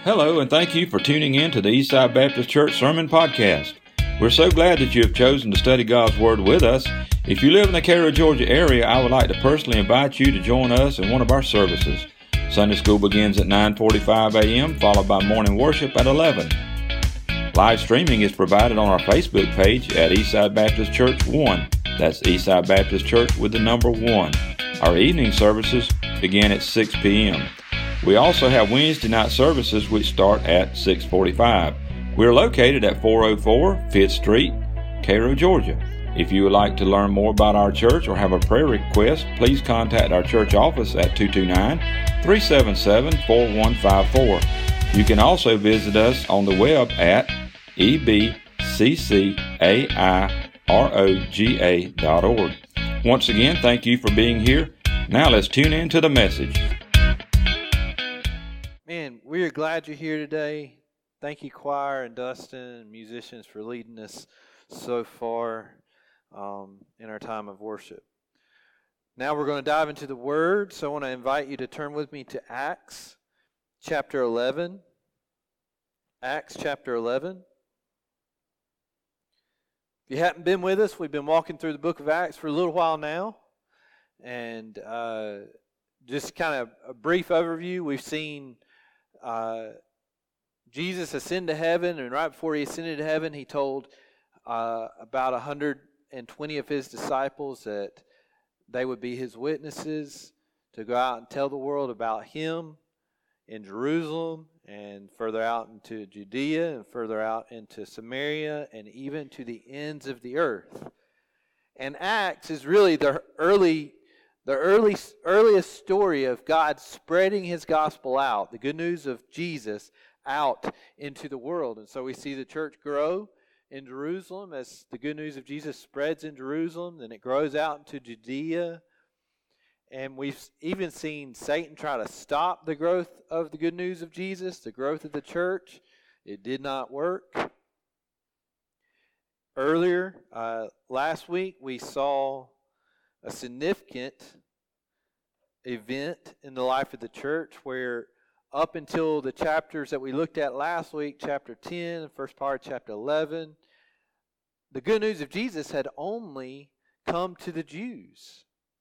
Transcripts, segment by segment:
Hello, and thank you for tuning in to the Eastside Baptist Church Sermon Podcast. We're so glad that you have chosen to study God's Word with us. If you live in the Cairo, Georgia area, I would like to personally invite you to join us in one of our services. Sunday school begins at 9:45 a.m., followed by morning worship at 11. Live streaming is provided on our Facebook page at Eastside Baptist Church 1. That's Eastside Baptist Church with the number 1. Our evening services begin at 6 p.m. We also have Wednesday night services which start at 6:45. We're located at 404 5th Street, Cairo, Georgia. If you would like to learn more about our church or have a prayer request, please contact our church office at 229-377-4154. You can also visit us on the web at ebccairoga.org. Once again, thank you for being here. Now let's tune in to the message. Man, we are glad you're here today. Thank you, choir and Dustin and musicians, for leading us so far in our time of worship. Now we're going to dive into the Word, so I want to invite you to turn with me to Acts chapter 11. Acts chapter 11. If you haven't been with us, we've been walking through the book of Acts for a little while now. And just kind of a brief overview, we've seen Jesus ascend to heaven, and right before he ascended to heaven, he told about 120 of his disciples that they would be his witnesses to go out and tell the world about him in Jerusalem and further out into Judea and further out into Samaria and even to the ends of the earth. And Acts is really the earliest story of God spreading his gospel out, the good news of Jesus out into the world. And so we see the church grow in Jerusalem as the good news of Jesus spreads in Jerusalem, then it grows out into Judea. And we've even seen Satan try to stop the growth of the good news of Jesus, the growth of the church. It did not work. Earlier, last week, we saw a significant event in the life of the church where up until the chapters that we looked at last week, chapter 10, the first part of chapter 11, the good news of Jesus had only come to the Jews.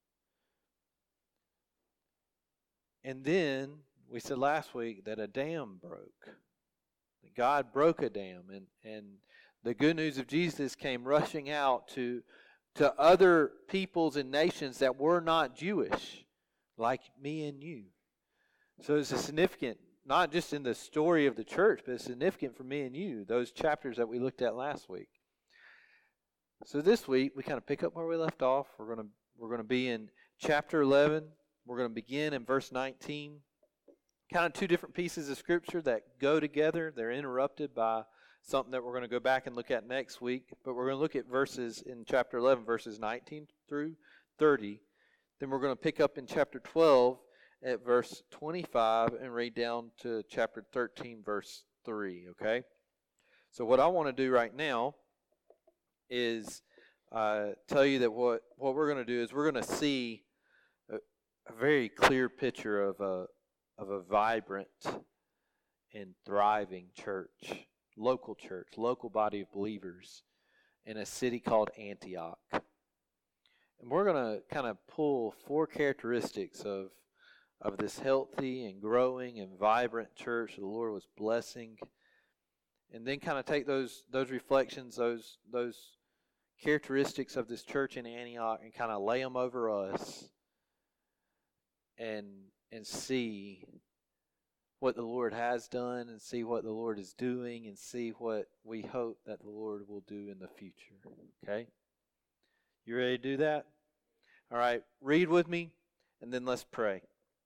And then we said last week that a dam broke. That God broke a dam, and the good news of Jesus came rushing out to other peoples and nations that were not Jewish, like me and you. So it's a significant, not just in the story of the church, but it's significant for me and you, those chapters that we looked at last week. So this week, we kind of pick up where we left off. We're going to be in chapter 11. We're going to begin in verse 19. Kind of two different pieces of Scripture that go together. They're interrupted by something that we're going to go back and look at next week. But we're going to look at verses in chapter 11, verses 19 through 30. Then we're going to pick up in chapter 12 at verse 25 and read down to chapter 13, verse 3, okay? So what I want to do right now is tell you that what we're going to do is we're going to see a very clear picture of a vibrant and thriving church, local body of believers in a city called Antioch. And we're going to kind of pull four characteristics of this healthy and growing and vibrant church the Lord was blessing, and then kind of take those reflections, those characteristics of this church in Antioch, and kind of lay them over us and see what the Lord has done, and see what the Lord is doing, and see what we hope that the Lord will do in the future. Okay? You ready to do that? All right, read with me, and then let's pray.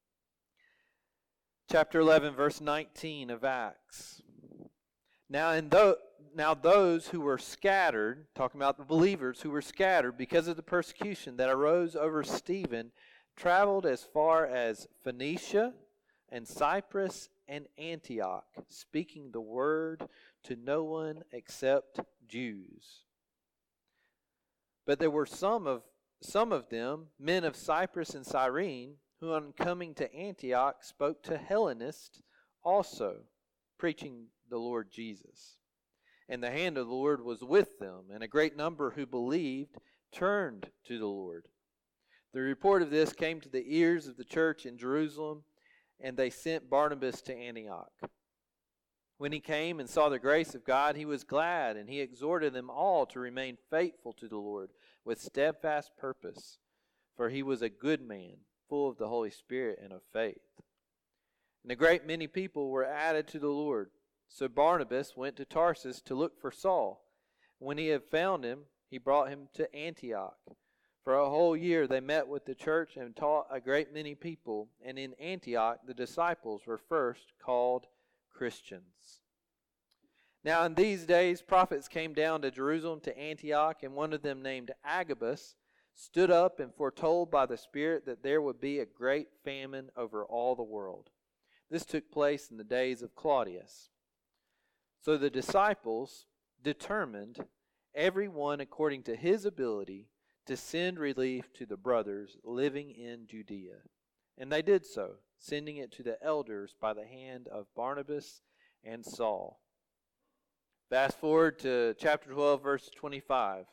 Chapter 11, verse 19 of Acts. Now those who were scattered, talking about the believers who were scattered because of the persecution that arose over Stephen, traveled as far as Phoenicia and Cyprus and Antioch, speaking the word to no one except Jews. But there were some of them, men of Cyprus and Cyrene, who on coming to Antioch spoke to Hellenists also, preaching the Lord Jesus. And the hand of the Lord was with them, and a great number who believed turned to the Lord. The report of this came to the ears of the church in Jerusalem, and they sent Barnabas to Antioch. When he came and saw the grace of God, he was glad, and he exhorted them all to remain faithful to the Lord with steadfast purpose, for he was a good man, full of the Holy Spirit and of faith. And a great many people were added to the Lord. So Barnabas went to Tarsus to look for Saul. When he had found him, he brought him to Antioch. For a whole year they met with the church and taught a great many people, and in Antioch the disciples were first called Christians. Now in these days prophets came down to Jerusalem to Antioch, and one of them named Agabus stood up and foretold by the Spirit that there would be a great famine over all the world. This took place in the days of Claudius. So the disciples determined, every one according to his ability, to send relief to the brothers living in Judea. And they did so, sending it to the elders by the hand of Barnabas and Saul. Fast forward to chapter 12, verse 25.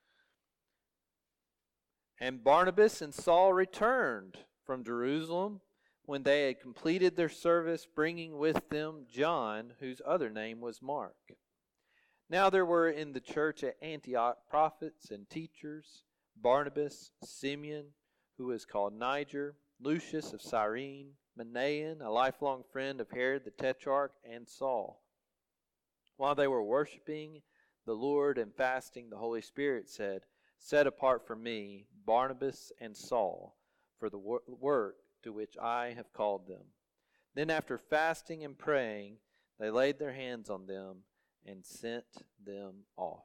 And Barnabas and Saul returned from Jerusalem when they had completed their service, bringing with them John, whose other name was Mark. Now there were in the church at Antioch prophets and teachers, Barnabas, Simeon, who was called Niger, Lucius of Cyrene, Manaen, a lifelong friend of Herod the Tetrarch, and Saul. While they were worshiping the Lord and fasting, the Holy Spirit said, "Set apart for me Barnabas and Saul for the work to which I have called them." Then after fasting and praying, they laid their hands on them and sent them off.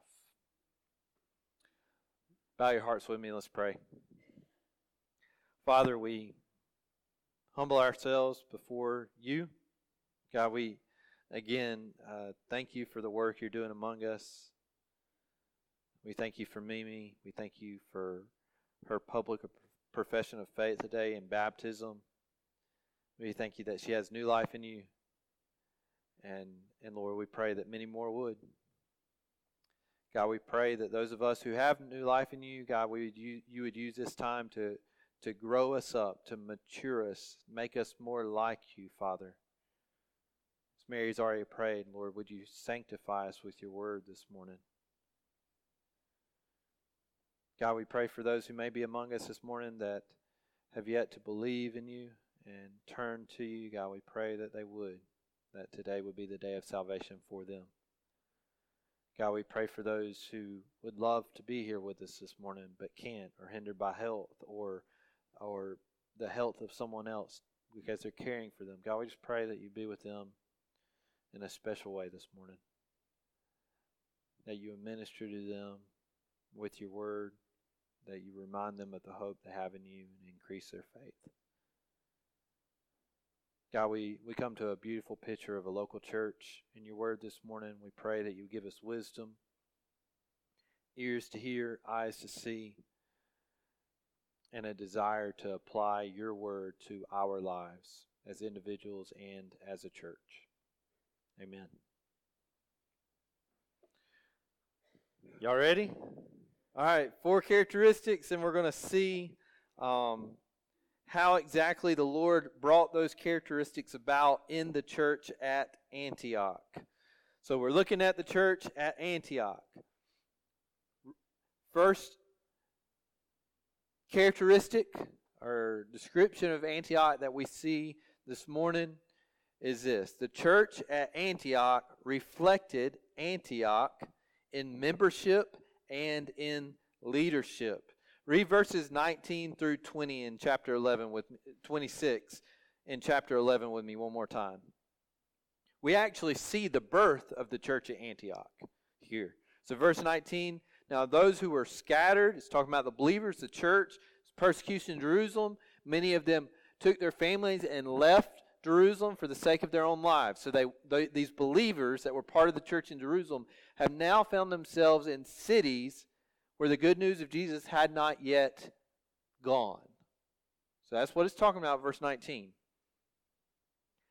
Bow your hearts with me, let's pray. Father, we humble ourselves before you. God, we again thank you for the work you're doing among us. We thank you for Mimi. We thank you for her public profession of faith today in baptism. We thank you that she has new life in you. And Lord, we pray that many more would. God, we pray that those of us who have new life in you, God, you would use this time to grow us up, to mature us, make us more like you, Father. As Mary's already prayed, Lord, would you sanctify us with your word this morning? God, we pray for those who may be among us this morning that have yet to believe in you and turn to you. God, we pray that they would, that today would be the day of salvation for them. God, we pray for those who would love to be here with us this morning but can't, or hindered by health or the health of someone else because they're caring for them. God, we just pray that you be with them in a special way this morning, that you minister to them with your word, that you remind them of the hope they have in you and increase their faith. God, we come to a beautiful picture of a local church in your word this morning. We pray that you give us wisdom, ears to hear, eyes to see, and a desire to apply your word to our lives as individuals and as a church. Amen. Y'all ready? All right, 4 characteristics, and we're going to see how exactly the Lord brought those characteristics about in the church at Antioch. So we're looking at the church at Antioch. First characteristic or description of Antioch that we see this morning is this: the church at Antioch reflected Antioch in membership and in leadership. Read verses 19 through 20 in chapter 11 with 26 in chapter 11 with me one more time. We actually see the birth of the church at Antioch here. So verse 19, now those who were scattered, it's talking about the believers, the church, persecution in Jerusalem. Many of them took their families and left Jerusalem for the sake of their own lives. So these believers that were part of the church in Jerusalem have now found themselves in cities where the good news of Jesus had not yet gone. So that's what it's talking about, verse 19.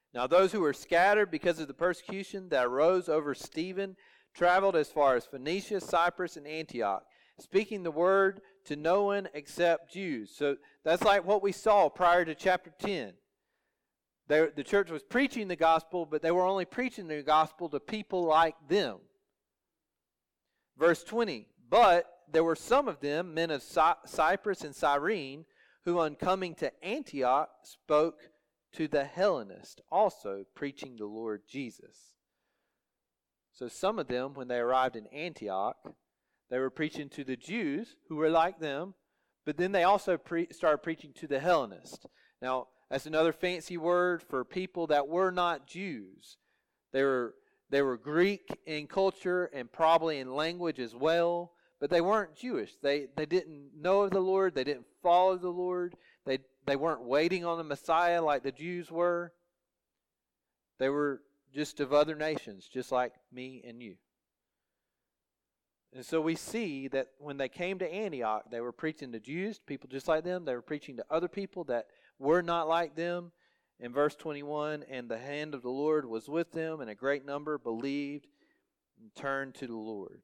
Now those who were scattered because of the persecution that arose over Stephen traveled as far as Phoenicia, Cyprus, and Antioch, speaking the word to no one except Jews. So that's like what we saw prior to chapter 10. The church was preaching the gospel, but they were only preaching the gospel to people like them. Verse 20, but there were some of them, men of Cyprus and Cyrene, who on coming to Antioch spoke to the Hellenists, also preaching the Lord Jesus. So some of them, when they arrived in Antioch, they were preaching to the Jews who were like them, but then they also started preaching to the Hellenists. Now, that's another fancy word for people that were not Jews. They were Greek in culture and probably in language as well, but they weren't Jewish. They didn't know of the Lord. They didn't follow the Lord. They weren't waiting on the Messiah like the Jews were. They were just of other nations, just like me and you. And so we see that when they came to Antioch, they were preaching to Jews, people just like them. They were preaching to other people that were not like them. In verse 21, and the hand of the Lord was with them, and a great number believed and turned to the Lord.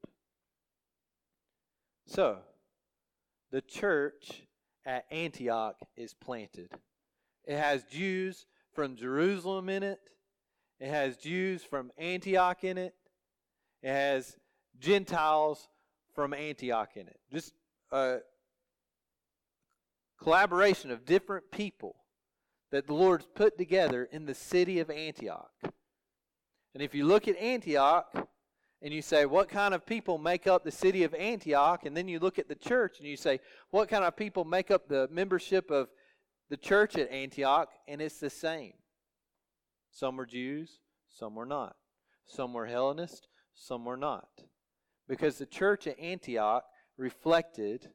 So, the church at Antioch is planted. It has Jews from Jerusalem in it. It has Jews from Antioch in it. It has Gentiles from Antioch in it. Just a collaboration of different people that the Lord's put together in the city of Antioch. And if you look at Antioch and you say, what kind of people make up the city of Antioch? And then you look at the church and you say, what kind of people make up the membership of the church at Antioch? And it's the same. Some were Jews, some were not. Some were Hellenists, some were not. Because the church at Antioch reflected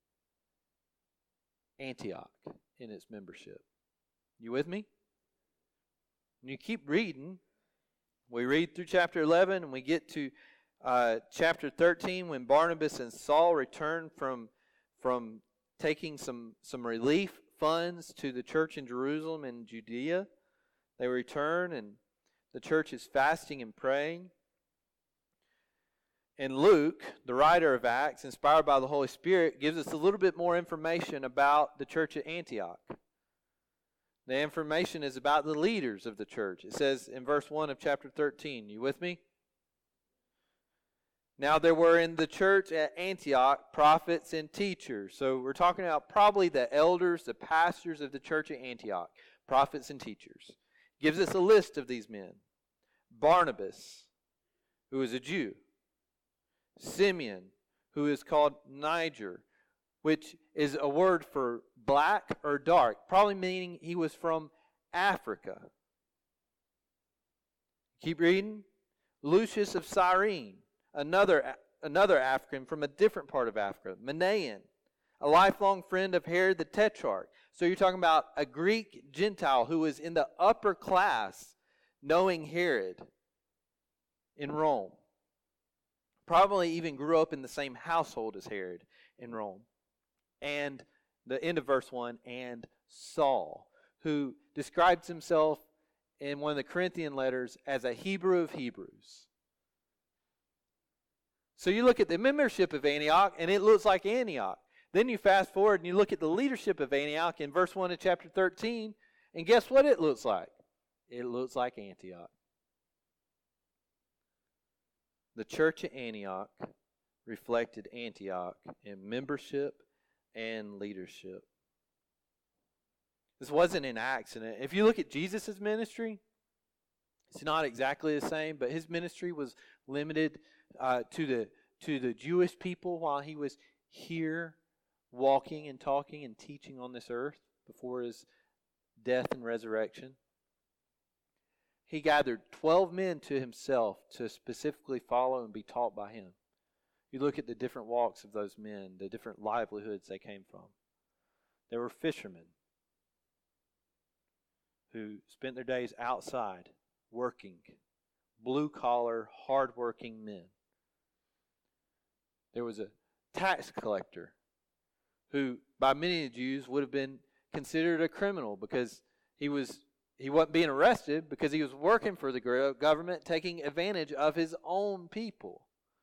Antioch in its membership. You with me? And you keep reading. We read through chapter 11 and we get to chapter 13 when Barnabas and Saul returned from taking some relief funds to the church in Jerusalem and Judea. They return and the church is fasting and praying. And Luke, the writer of Acts, inspired by the Holy Spirit, gives us a little bit more information about the church at Antioch. The information is about the leaders of the church. It says in verse 1 of chapter 13. You with me? Now there were in the church at Antioch prophets and teachers. So we're talking about probably the elders, the pastors of the church at Antioch. Prophets and teachers. Gives us a list of these men. Barnabas, who is a Jew. Simeon, who is called Niger, which is a word for black or dark, probably meaning he was from Africa. Keep reading. Lucius of Cyrene, another African from a different part of Africa. Manaen, a lifelong friend of Herod the Tetrarch. So you're talking about a Greek Gentile who was in the upper class knowing Herod in Rome. Probably even grew up in the same household as Herod in Rome. And the end of verse 1, and Saul, who describes himself in one of the Corinthian letters as a Hebrew of Hebrews. So you look at the membership of Antioch, and it looks like Antioch. Then you fast forward and you look at the leadership of Antioch in verse 1 of chapter 13, and guess what it looks like? It looks like Antioch. The church at Antioch reflected Antioch in membership and leadership. This wasn't an accident. If you look at Jesus' ministry, it's not exactly the same, but his ministry was limited to the Jewish people while he was here walking and talking and teaching on this earth before his death and resurrection. He gathered 12 men to himself to specifically follow and be taught by him. You look at the different walks of those men, the different livelihoods they came from. There were fishermen who spent their days outside working, blue-collar, hard-working men. There was a tax collector who, by many Jews, would have been considered a criminal because he was he wasn't being arrested because he was working for the government, taking advantage of his own people.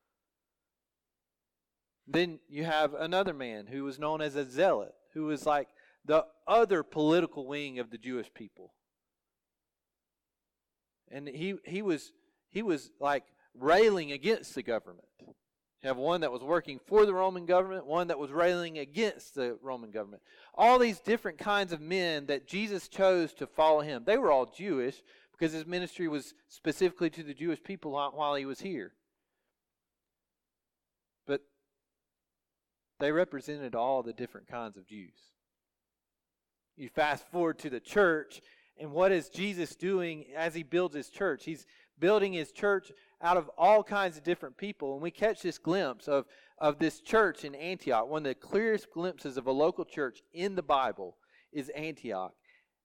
Then you have another man who was known as a zealot, who was like the other political wing of the Jewish people. And he was like railing against the government. You have one that was working for the Roman government, one that was railing against the Roman government. All these different kinds of men that Jesus chose to follow him. They were all Jewish because his ministry was specifically to the Jewish people while he was here. But they represented all the different kinds of Jews. You fast forward to the church, and what is Jesus doing as he builds his church? He's building his church out of all kinds of different people. And we catch this glimpse of this church in Antioch. One of the clearest glimpses of a local church in the Bible is Antioch.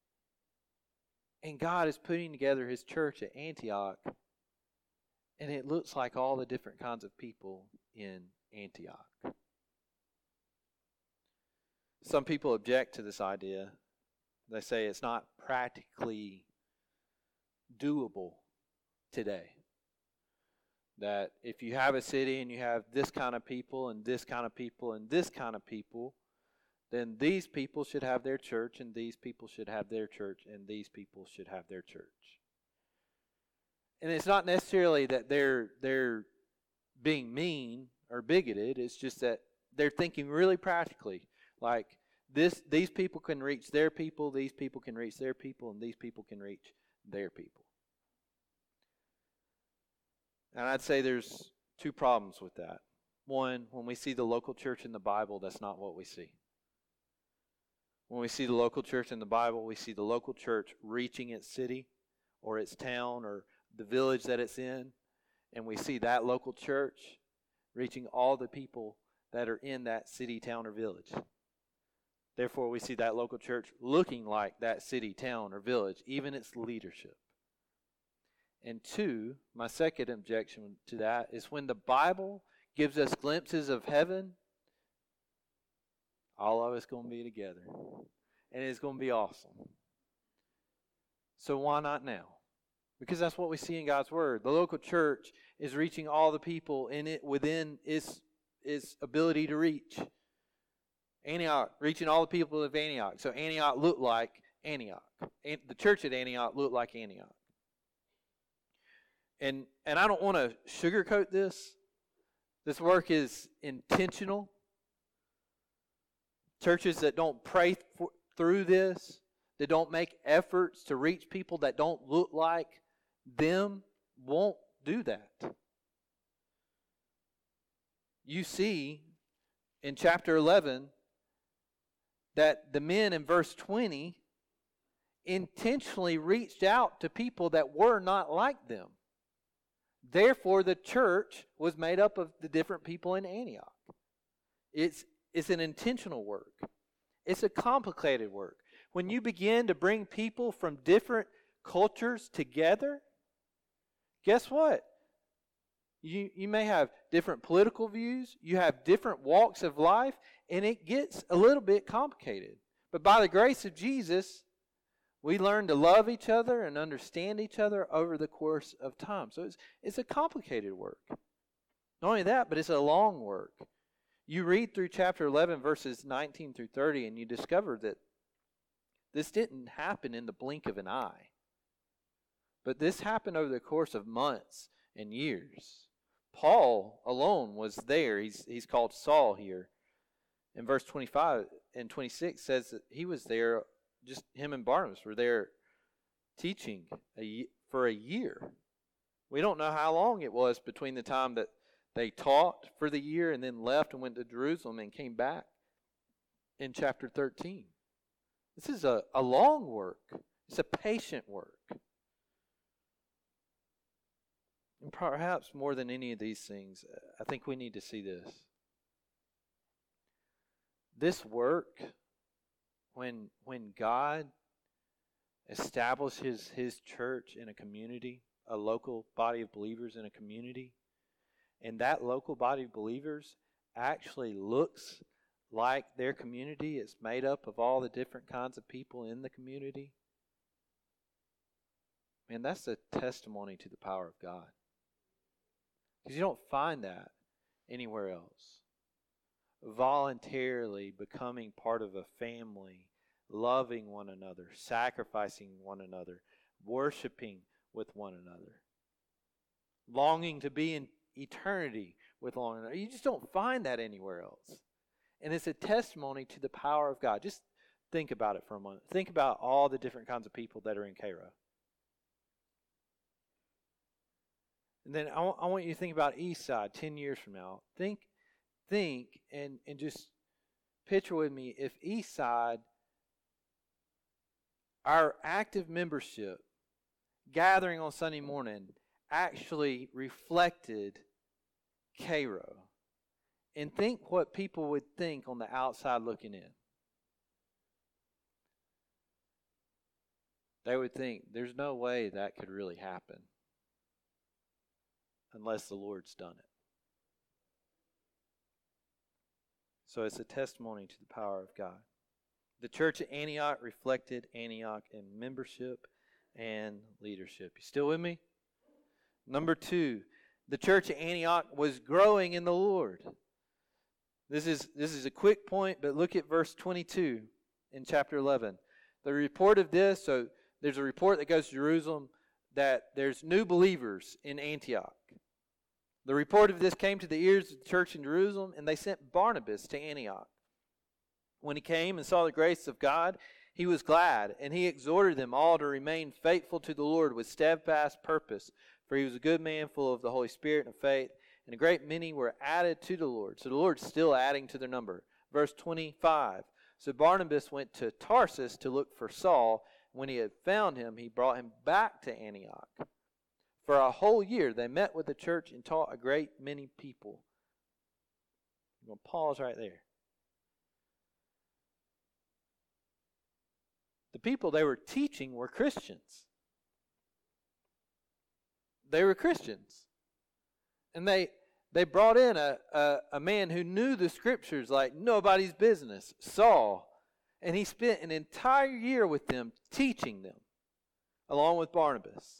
And God is putting together his church at Antioch. And it looks like all the different kinds of people in Antioch. Some people object to this idea. They say it's not practically doable today. That if you have a city and you have this kind of people and this kind of people and this kind of people, then these people should have their church and these people should have their church and these people should have their church. And it's not necessarily that they're being mean or bigoted. It's just that they're thinking really practically. Like these people can reach their people, these people can reach their people, and these people can reach their people. And I'd say there's two problems with that. One, when we see the local church in the Bible, that's not what we see. When we see the local church in the Bible, we see the local church reaching its city or its town or the village that it's in. And we see that local church reaching all the people that are in that city, town, or village. Therefore, we see that local church looking like that city, town, or village, even its leadership. And two, my second objection to that is when the Bible gives us glimpses of heaven, all of us going to be together. And it's going to be awesome. So why not now? Because that's what we see in God's Word. The local church is reaching all the people in it within its ability to reach. Antioch, reaching all the people of Antioch. So Antioch looked like Antioch. And the church at Antioch looked like Antioch. And I don't want to sugarcoat this. This work is intentional. Churches that don't pray through this, that don't make efforts to reach people that don't look like them, won't do that. You see in chapter 11 that the men in verse 20 intentionally reached out to people that were not like them. Therefore, the church was made up of the different people in Antioch. It's an intentional work. It's a complicated work. When you begin to bring people from different cultures together, guess what? You may have different political views, you have different walks of life, and it gets a little bit complicated. But by the grace of Jesus, we learn to love each other and understand each other over the course of time. So it's a complicated work. Not only that, but it's a long work. You read through chapter 11, verses 19 through 30, and you discover that this didn't happen in the blink of an eye. But this happened over the course of months and years. Paul alone was there. He's called Saul here. In verse 25 and 26 says that he was there, just him and Barnabas were there teaching for a year. We don't know how long it was between the time that they taught for the year and then left and went to Jerusalem and came back in chapter 13. This is a long work. It's a patient work. And perhaps more than any of these things, I think we need to see this. This work, when God establishes his church in a community, a local body of believers in a community, and that local body of believers actually looks like their community is made up of all the different kinds of people in the community, Man, that's a testimony to the power of God. Because you don't find that anywhere else. Voluntarily becoming part of a family, loving one another, sacrificing one another, worshiping with one another, longing to be in eternity with one another. You just don't find that anywhere else. And it's a testimony to the power of God. Just think about it for a moment. Think about all the different kinds of people that are in Cairo. And then I want you to think about Eastside 10 years from now. Think and just picture with me if Eastside, our active membership, gathering on Sunday morning, actually reflected Cairo. And think what people would think on the outside looking in. They would think, there's no way that could really happen unless the Lord's done it. So it's a testimony to the power of God. The church at Antioch reflected Antioch in membership and leadership. You still with me? Number 2, the church at Antioch was growing in the Lord. This is a quick point, but look at verse 22 in chapter 11. The report of this, so there's a report that goes to Jerusalem that there's new believers in Antioch. The report of this came to the ears of the church in Jerusalem, and they sent Barnabas to Antioch. When he came and saw the grace of God, he was glad, and he exhorted them all to remain faithful to the Lord with steadfast purpose. For he was a good man, full of the Holy Spirit and faith, and a great many were added to the Lord. So the Lord's still adding to their number. Verse 25. So Barnabas went to Tarsus to look for Saul. When he had found him, he brought him back to Antioch. For a whole year they met with the church and taught a great many people. I'm going to pause right there. The people they were teaching were Christians. They were Christians. And they brought in a man who knew the scriptures like nobody's business, Saul. And he spent an entire year with them, teaching them, along with Barnabas.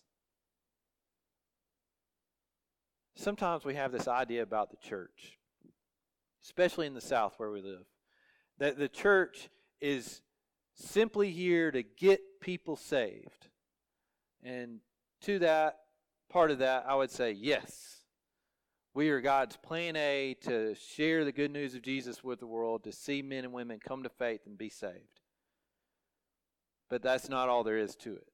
Sometimes we have this idea about the church, especially in the South where we live, that the church is simply here to get people saved. And to that, part of that, I would say, yes. We are God's plan A to share the good news of Jesus with the world, to see men and women come to faith and be saved. But that's not all there is to it.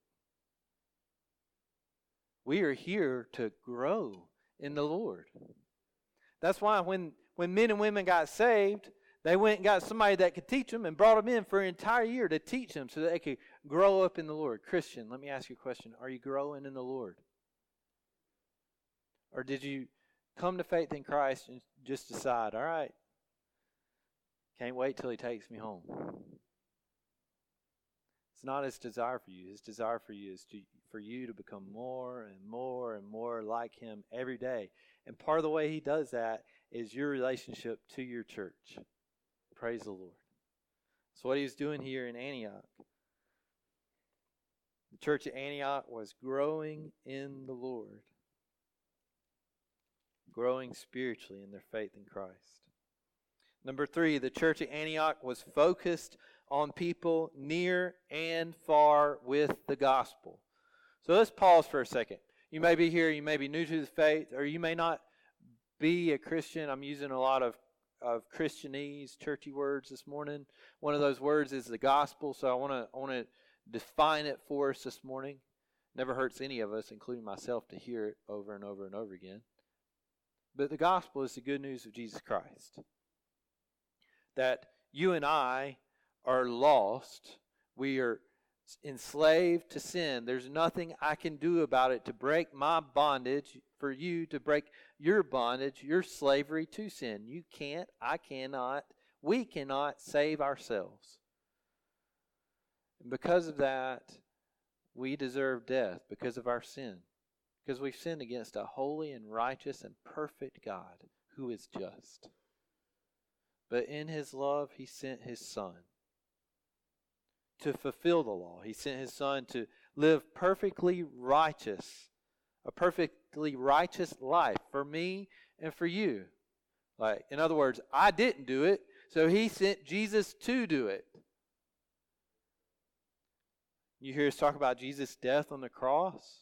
We are here to grow in the Lord. That's why when men and women got saved, they went and got somebody that could teach them and brought them in for an entire year to teach them so that they could grow up in the Lord. Christian, let me ask you a question. Are you growing in the Lord? Or did you come to faith in Christ and just decide, all right, can't wait till he takes me home? It's not his desire for you. His desire for you is for you to become more and more and more like him every day. And part of the way he does that is your relationship to your church. Praise the Lord. That's what he was doing here in Antioch. The church at Antioch was growing in the Lord, growing spiritually in their faith in Christ. Number 3, the church at Antioch was focused on people near and far with the gospel. So let's pause for a second. You may be here, you may be new to the faith, or you may not be a Christian. I'm using a lot of Christianese, churchy words this morning. One of those words is the gospel, so I want to define it for us this morning. Never hurts any of us, including myself, to hear it over and over and over again. But the gospel is the good news of Jesus Christ. That you and I are lost. We are enslaved to sin. There's nothing I can do about it to break my bondage, for you to break your bondage, your slavery to sin. You can't, I cannot, we cannot save ourselves. And because of that, we deserve death because of our sin. Because we've sinned against a holy and righteous and perfect God who is just. But in his love, he sent his Son to fulfill the law. He sent his Son to live perfectly righteous, a perfectly righteous life for me and for you. Like, in other words, I didn't do it, so he sent Jesus to do it. You hear us talk about Jesus' death on the cross.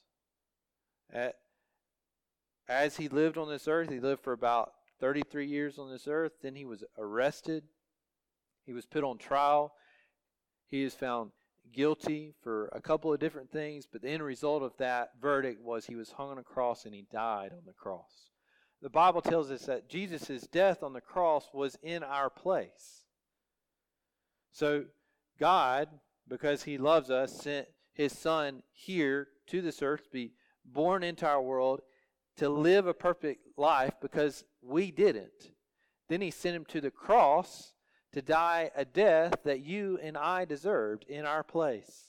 As he lived on this earth, he lived for about 33 years on this earth. Then he was arrested. He was put on trial. He is found guilty for a couple of different things, but the end result of that verdict was he was hung on a cross and he died on the cross. The Bible tells us that Jesus' death on the cross was in our place. So God, because he loves us, sent his Son here to this earth to be born into our world, to live a perfect life because we didn't. Then he sent him to the cross to die a death that you and I deserved in our place.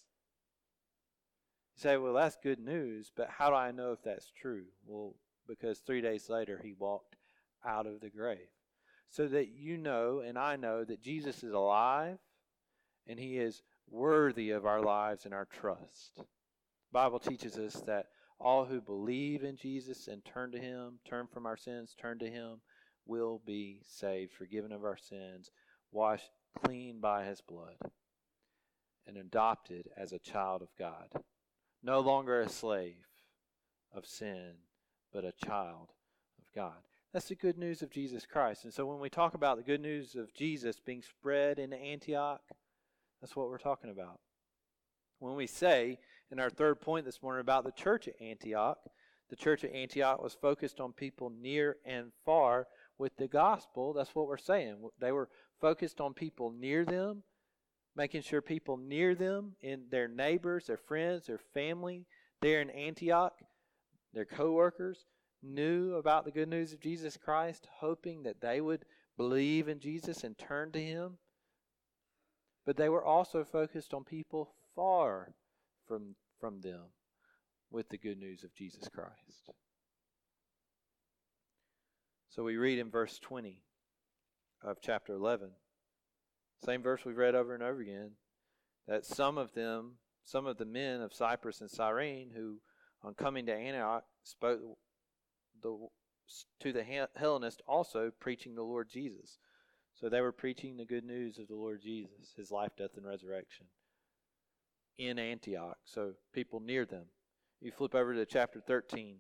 You say, well, that's good news, but how do I know if that's true? Well, because 3 days later he walked out of the grave. So that you know and I know that Jesus is alive and he is worthy of our lives and our trust. The Bible teaches us that all who believe in Jesus and turn to him, turn from our sins, turn to him, will be saved, forgiven of our sins, washed clean by his blood, and adopted as a child of God. No longer a slave of sin, but a child of God. That's the good news of Jesus Christ. And so when we talk about the good news of Jesus being spread into Antioch, that's what we're talking about. When we say, in our third point this morning about the church at Antioch, the church at Antioch was focused on people near and far with the gospel. That's what we're saying. They were focused on people near them, making sure people near them, in their neighbors, their friends, their family, there in Antioch, their co-workers, knew about the good news of Jesus Christ, hoping that they would believe in Jesus and turn to him. But they were also focused on people far from them with the good news of Jesus Christ. So we read in verse 20 of chapter 11, same verse we've read over and over again, that some of the men of Cyprus and Cyrene, who on coming to Antioch spoke to the Hellenists also, preaching the Lord Jesus. So they were preaching the good news of the Lord Jesus, his life, death, and resurrection in Antioch. So people near them. You flip over to chapter 13.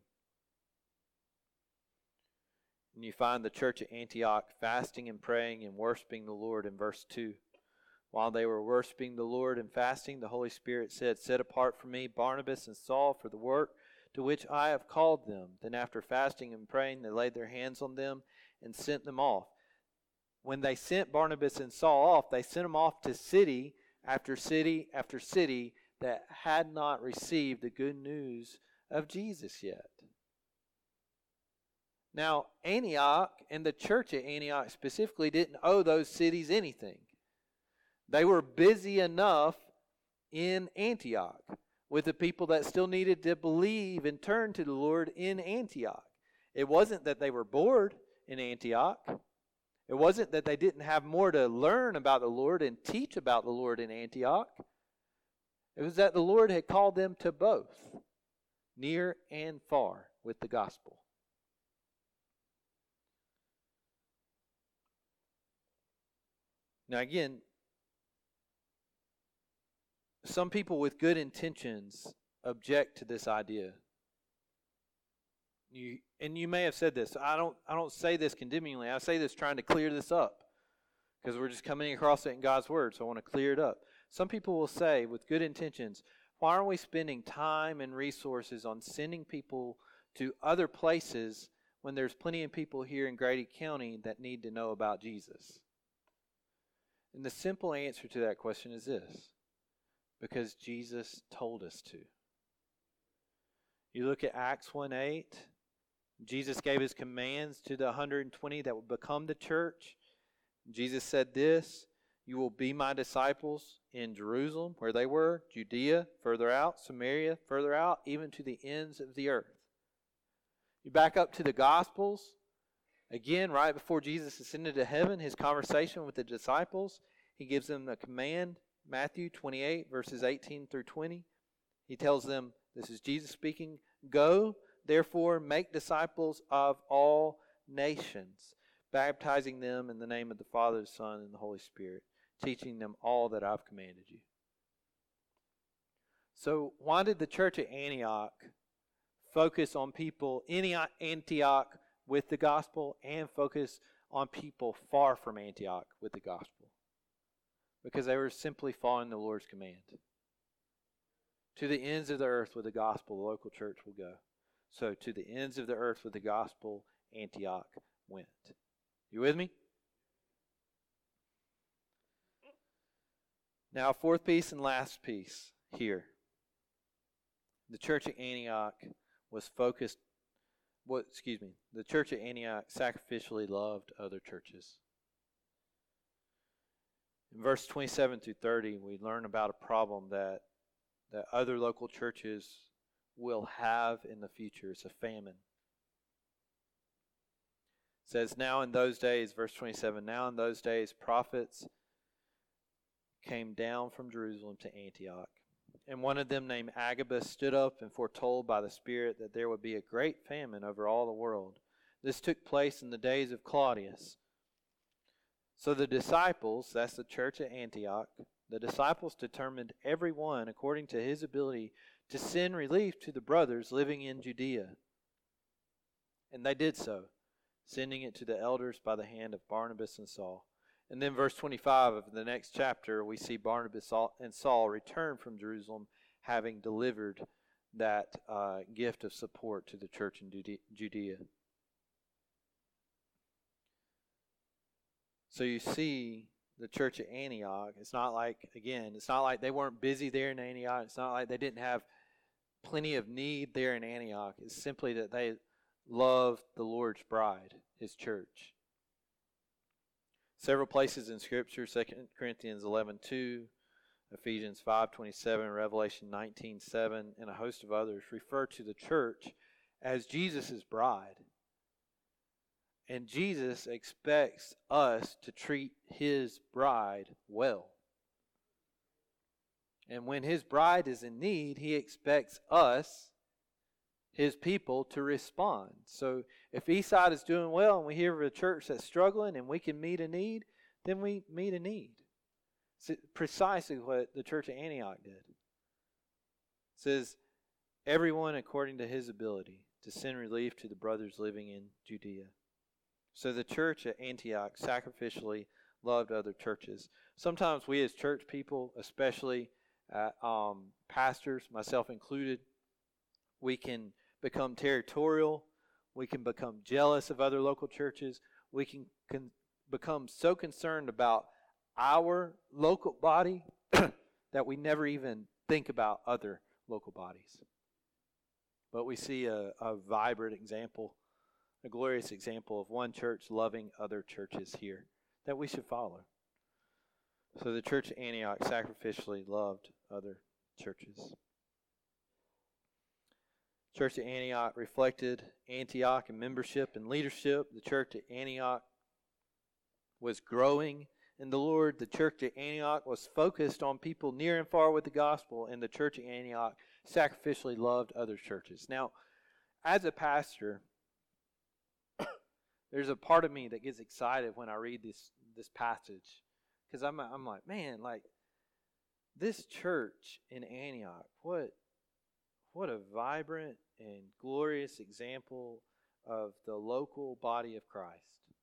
And you find the church at Antioch fasting and praying and worshiping the Lord in verse 2. While they were worshiping the Lord and fasting, the Holy Spirit said, "Set apart for me Barnabas and Saul for the work to which I have called them." Then after fasting and praying, they laid their hands on them and sent them off. When they sent Barnabas and Saul off, they sent them off to city after city after city that had not received the good news of Jesus yet. Now, Antioch and the church at Antioch specifically didn't owe those cities anything. They were busy enough in Antioch with the people that still needed to believe and turn to the Lord in Antioch. It wasn't that they were bored in Antioch. It wasn't that they didn't have more to learn about the Lord and teach about the Lord in Antioch. It was that the Lord had called them to both, near and far, with the gospel. Now again, some people with good intentions object to this idea. You may have said this. I don't say this condemningly. I say this trying to clear this up, because we're just coming across it in God's Word, so I want to clear it up. Some people will say, with good intentions, why aren't we spending time and resources on sending people to other places when there's plenty of people here in Grady County that need to know about Jesus? And the simple answer to that question is this: because Jesus told us to. You look at Acts 1:8, Jesus gave his commands to the 120 that would become the church. Jesus said this: "You will be my disciples in Jerusalem," where they were, Judea, further out, Samaria, further out, even to the ends of the earth. You back up to the Gospels, again, right before Jesus ascended to heaven, his conversation with the disciples, he gives them the command Matthew 28, verses 18 through 20. He tells them, this is Jesus speaking, "Go, therefore, make disciples of all nations, baptizing them in the name of the Father, the Son, and the Holy Spirit, teaching them all that I've commanded you." So why did the church at Antioch focus on people in Antioch with the gospel and focus on people far from Antioch with the gospel? Because they were simply following the Lord's command. To the ends of the earth with the gospel, the local church will go. So to the ends of the earth with the gospel, Antioch went. You with me? Now, fourth piece and last piece here. The church at Antioch was focused, the church at Antioch sacrificially loved other churches. In verse 27 through 30, we learn about a problem that other local churches will have in the future. It's a famine. It says, now in those days, verse 27, now in those days prophets came down from Jerusalem to Antioch. And one of them named Agabus stood up and foretold by the Spirit that there would be a great famine over all the world. This took place in the days of Claudius. So the disciples, that's the church at Antioch, the disciples determined every one according to his ability to send relief to the brothers living in Judea. And they did so, sending it to the elders by the hand of Barnabas and Saul. And then verse 25 of the next chapter, we see Barnabas and Saul return from Jerusalem, having delivered that gift of support to the church in Judea. So you see the church at Antioch. It's not like they weren't busy there in Antioch. It's not like they didn't have plenty of need there in Antioch. It's simply that they loved the Lord's bride, His church. Several places in Scripture, 2 Corinthians 11:2, Ephesians 5:27, Revelation 19:7, and a host of others refer to the church as Jesus' bride. And Jesus expects us to treat His bride well. And when His bride is in need, He expects us, His people, to respond. So if Eastside is doing well and we hear of a church that's struggling and we can meet a need, then we meet a need. It's precisely what the church of Antioch did. It says, everyone according to his ability to send relief to the brothers living in Judea. So the church at Antioch sacrificially loved other churches. Sometimes we as church people, especially pastors, myself included, we can become territorial. We can become jealous of other local churches. We can become so concerned about our local body that we never even think about other local bodies. But we see a vibrant example, a glorious example of one church loving other churches here that we should follow. So the church of Antioch sacrificially loved other churches. Church at Antioch reflected Antioch in membership and leadership. The church at Antioch was growing in the Lord. The church at Antioch was focused on people near and far with the gospel, and the church at Antioch sacrificially loved other churches. Now, as a pastor, there's a part of me that gets excited when I read this passage, because I'm like, man, like this church in Antioch, what a vibrant and glorious example of the local body of Christ.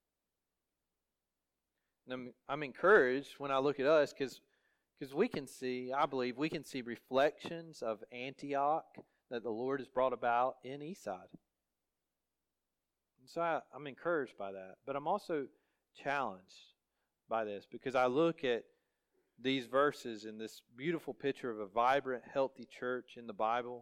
And I'm encouraged when I look at us because we can see, I believe, we can see reflections of Antioch that the Lord has brought about in Eastside. And so I'm encouraged by that. But I'm also challenged by this because I look at these verses in this beautiful picture of a vibrant, healthy church in the Bible.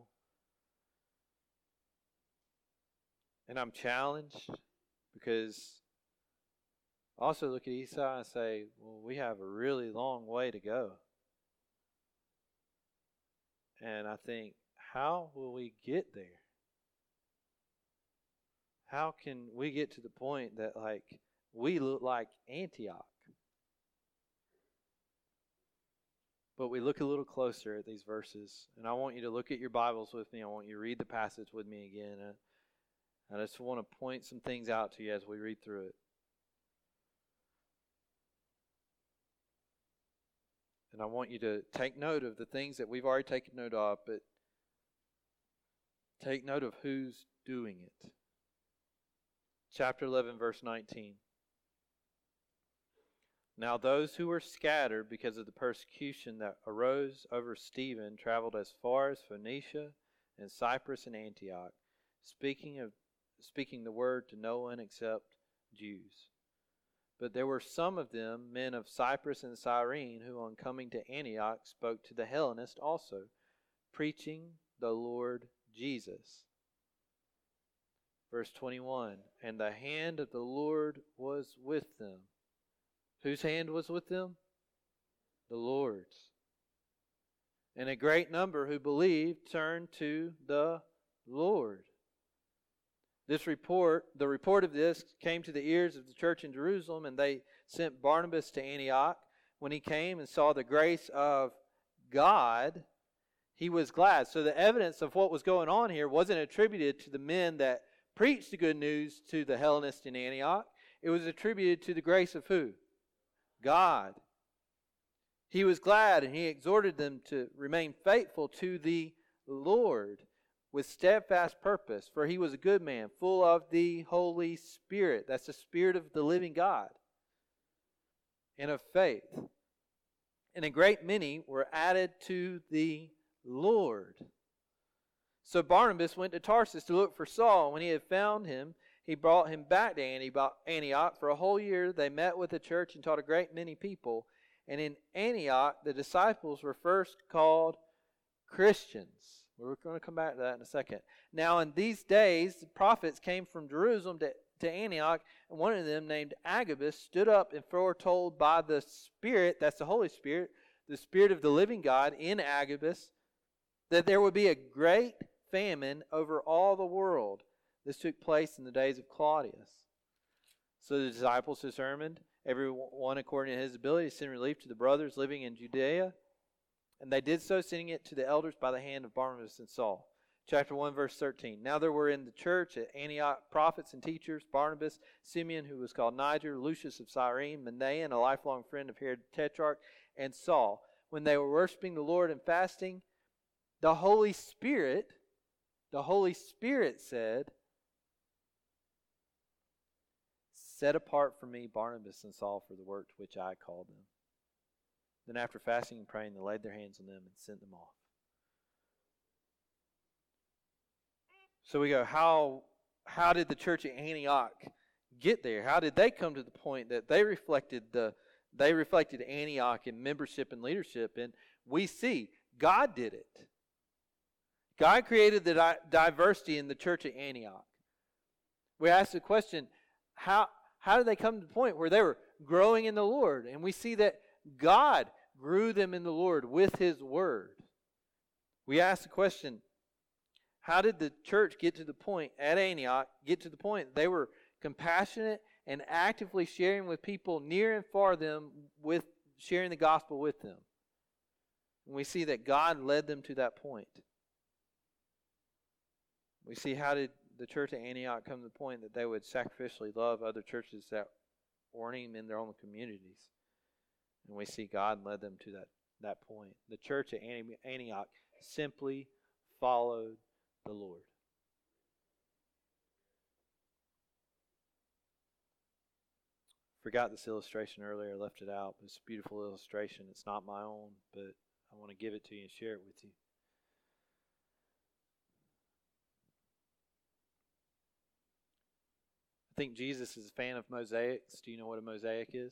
And I'm challenged because I also look at Eastside and say, well, we have a really long way to go. And I think, how will we get there? How can we get to the point that we look like Antioch? But we look a little closer at these verses, and I want you to look at your Bibles with me. I want you to read the passage with me again. I just want to point some things out to you as we read through it. And I want you to take note of the things that we've already taken note of, but take note of who's doing it. Chapter 11, verse 19. Now those who were scattered because of the persecution that arose over Stephen traveled as far as Phoenicia and Cyprus and Antioch, speaking the word to no one except Jews. But there were some of them, men of Cyprus and Cyrene, who on coming to Antioch spoke to the Hellenists also, preaching the Lord Jesus. Verse 21, and the hand of the Lord was with them. Whose hand was with them? The Lord's. And a great number who believed turned to the Lord. The report of this came to the ears of the church in Jerusalem, and they sent Barnabas to Antioch. When he came and saw the grace of God, he was glad. So the evidence of what was going on here wasn't attributed to the men that preached the good news to the Hellenists in Antioch. It was attributed to the grace of who? God. He was glad, and he exhorted them to remain faithful to the Lord with steadfast purpose, for he was a good man, full of the Holy Spirit. That's the Spirit of the living God, and of faith. And a great many were added to the Lord. So Barnabas went to Tarsus to look for Saul. When he had found him, he brought him back to Antioch. For a whole year they met with the church and taught a great many people. And in Antioch the disciples were first called Christians. We're going to come back to that in a second. Now in these days the prophets came from Jerusalem to Antioch, and one of them, named Agabus, stood up and foretold by the Spirit, that's the Holy Spirit, the Spirit of the living God in Agabus, that there would be a great famine over all the world. This took place in the days of Claudius. So the disciples determined, every one according to his ability, to send relief to the brothers living in Judea. And they did so, sending it to the elders by the hand of Barnabas and Saul. Chapter 1, verse 13. Now there were in the church at Antioch prophets and teachers, Barnabas, Simeon, who was called Niger, Lucius of Cyrene, Manaen, a lifelong friend of Herod the Tetrarch, and Saul. When they were worshiping the Lord and fasting, the Holy Spirit said, set apart for me Barnabas and Saul for the work to which I called them. Then after fasting and praying, they laid their hands on them and sent them off. So we go, how did the church at Antioch get there? How did they come to the point that they reflected Antioch in membership and leadership? And we see God did it. God created the diversity in the church at Antioch. We ask the question, how did they come to the point where they were growing in the Lord? And we see that God grew them in the Lord with His Word. We ask the question, how did the church get to the point at Antioch, they were compassionate and actively sharing with people near and far them, with sharing the gospel with them? And we see that God led them to that point. We see, how did the church at Antioch come to the point that they would sacrificially love other churches that weren't even in their own communities? And we see God led them to that point. The church at Antioch simply followed the Lord. Forgot this illustration earlier, I left it out, but it's a beautiful illustration. It's not my own, but I want to give it to you and share it with you. I think Jesus is a fan of mosaics. Do you know what a mosaic is?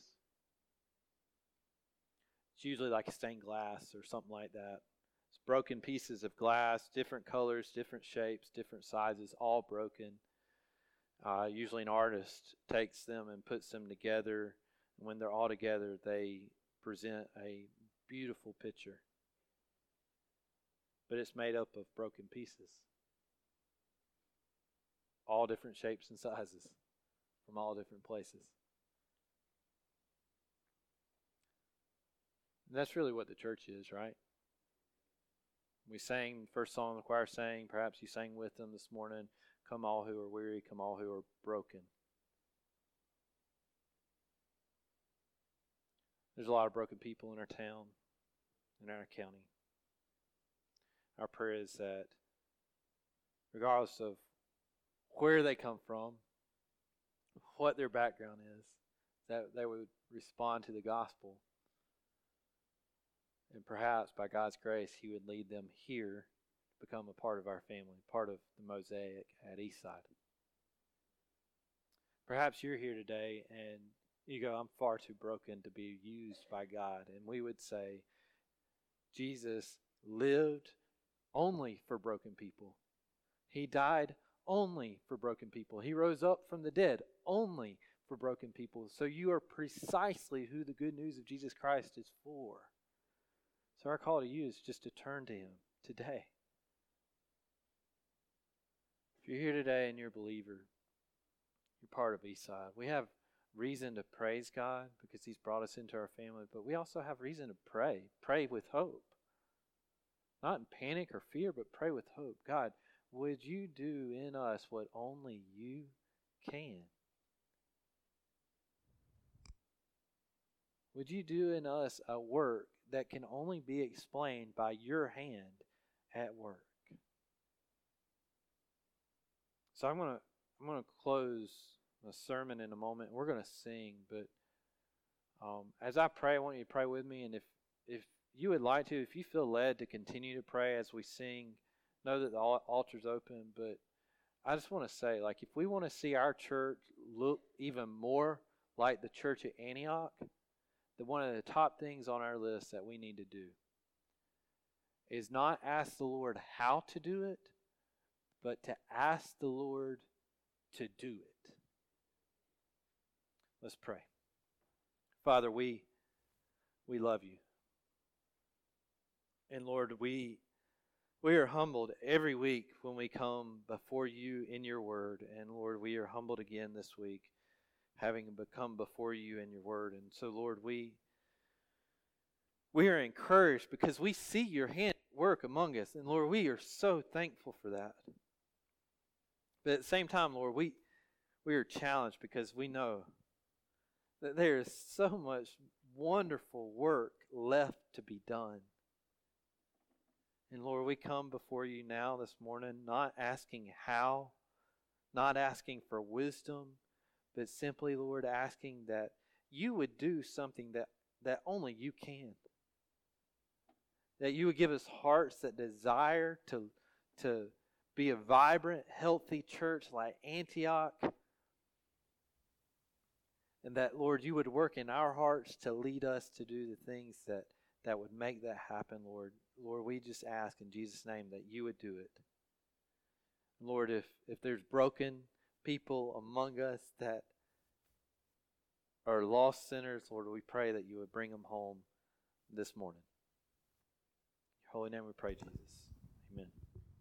It's usually like a stained glass or something like that. It's broken pieces of glass, different colors, different shapes, different sizes, all broken. Usually an artist takes them and puts them together. And when they're all together, they present a beautiful picture. But it's made up of broken pieces. All different shapes and sizes from all different places. And that's really what the church is, right? We sang, the first song the choir sang, perhaps you sang with them this morning, "Come all who are weary, come all who are broken." There's a lot of broken people in our town, in our county. Our prayer is that regardless of where they come from, what their background is, that they would respond to the gospel. And perhaps by God's grace, He would lead them here to become a part of our family, part of the mosaic at Eastside. Perhaps you're here today and you go, "I'm far too broken to be used by God." And we would say, Jesus lived only for broken people. He died only for broken people. He rose up from the dead only for broken people. So you are precisely who the good news of Jesus Christ is for. So our call to you is just to turn to Him today. If you're here today and you're a believer, you're part of Eastside. We have reason to praise God because He's brought us into our family, but we also have reason to pray. Pray with hope. Not in panic or fear, but pray with hope. God, would you do in us what only you can? Would you do in us a work that can only be explained by your hand at work? So I'm gonna close the sermon in a moment. We're gonna sing, but as I pray, I want you to pray with me. And if you would like to, if you feel led to continue to pray as we sing, know that the altar's open. But I just want to say, like, if we want to see our church look even more like the church at Antioch, then one of the top things on our list that we need to do is not ask the Lord how to do it, but to ask the Lord to do it. Let's pray. Father, we love you. And Lord, we are humbled every week when we come before you in your word. And Lord, we are humbled again this week, having come before you in your word. And so, Lord, we are encouraged because we see your hand at work among us. And Lord, we are so thankful for that. But at the same time, Lord, we are challenged because we know that there is so much wonderful work left to be done. And Lord, we come before you now this morning, not asking how, not asking for wisdom, but simply, Lord, asking that you would do something that only you can. That you would give us hearts that desire to be a vibrant, healthy church like Antioch. And that, Lord, you would work in our hearts to lead us to do the things that would make that happen, Lord. Lord, we just ask in Jesus' name that you would do it. Lord, if there's broken people among us that are lost sinners, Lord, we pray that you would bring them home this morning. In your holy name we pray, Jesus. Amen.